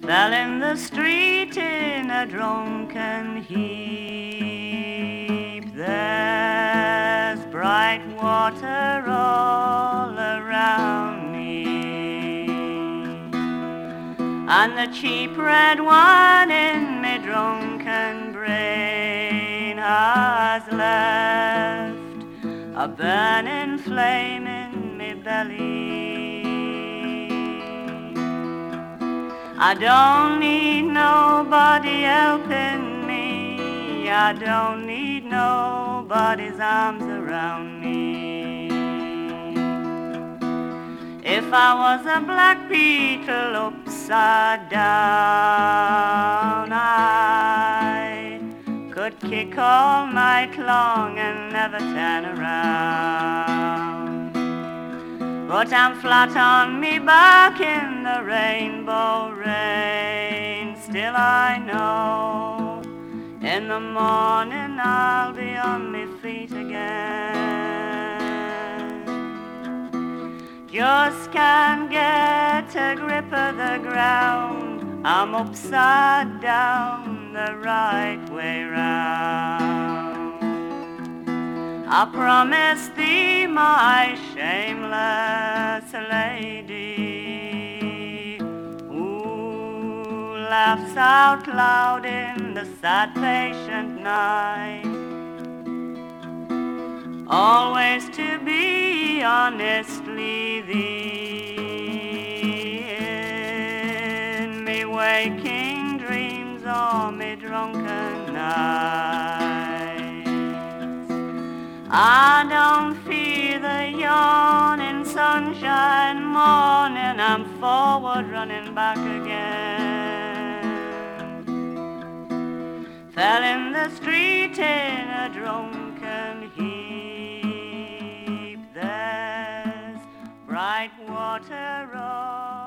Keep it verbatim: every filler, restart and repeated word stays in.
fell in the street in a drunken heap. There's bright water all around me, and the cheap red wine in me drunken brain has left a burning flame in me belly. I don't need nobody helping me, I don't need nobody's arms around me. If I was a black beetle upside down, I could kick all night long and never turn around. But I'm flat on me back in the rainbow rain. Still I know in the morning I'll be on me feet again. Just can't get a grip of the ground, I'm upside down the right way round. I promise thee, my shameless lady, who laughs out loud in the sad patient night, always to be honestly thee in me waking dreams or me drunken nights. I don't fear the yawning sunshine morning, I'm forward running back again. Fell in the street in a drunken heap, there's bright water all